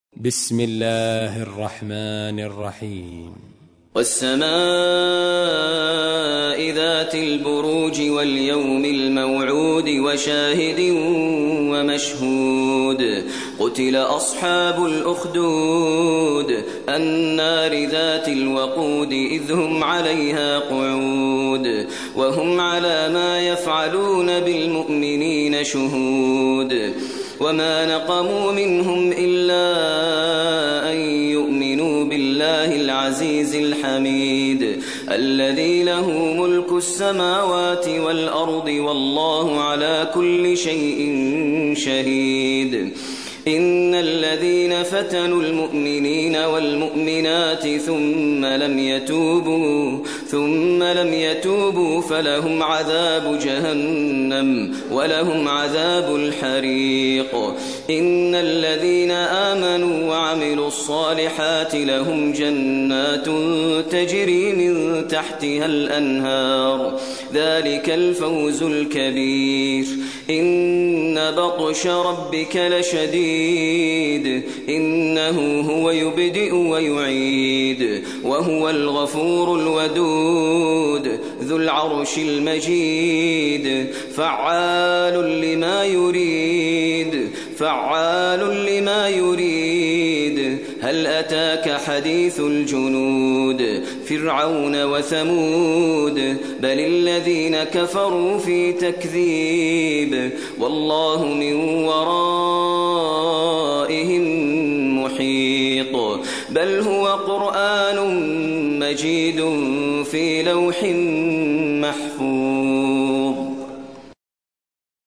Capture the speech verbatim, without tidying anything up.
بسم الله الرحمن الرحيم. والسماء ذات البروج واليوم الموعود وشاهد ومشهود قتل أصحاب الأخدود النار ذات الوقود إذ هم عليها قعود وهم على ما يفعلون بالمؤمنين شهود وما نقموا منهم إلا أن يؤمنوا بالله العزيز الحميد الذي له ملك السماوات والأرض والله على كل شيء شهيد. إن الذين فتنوا المؤمنين والمؤمنات ثم لم يتوبوا ثم لم يتوبوا فلهم عذاب جهنم ولهم عذاب الحريق. إن الذين آمنوا وعملوا الصالحات لهم جنات تجري من تحتها الأنهار ذلك الفوز الكبير. إن بطش ربك لشديد إنه هو يبدئ ويعيد وهو الغفور الودود ذو العرش المجيد فعال لما يريد فعال لما يريد. هل أتاك حديث الجنود فرعون وثمود بل الذين كفروا في تكذيب والله من ورائهم محيط. بل هو قرآن مجيد في لوح محفوظ.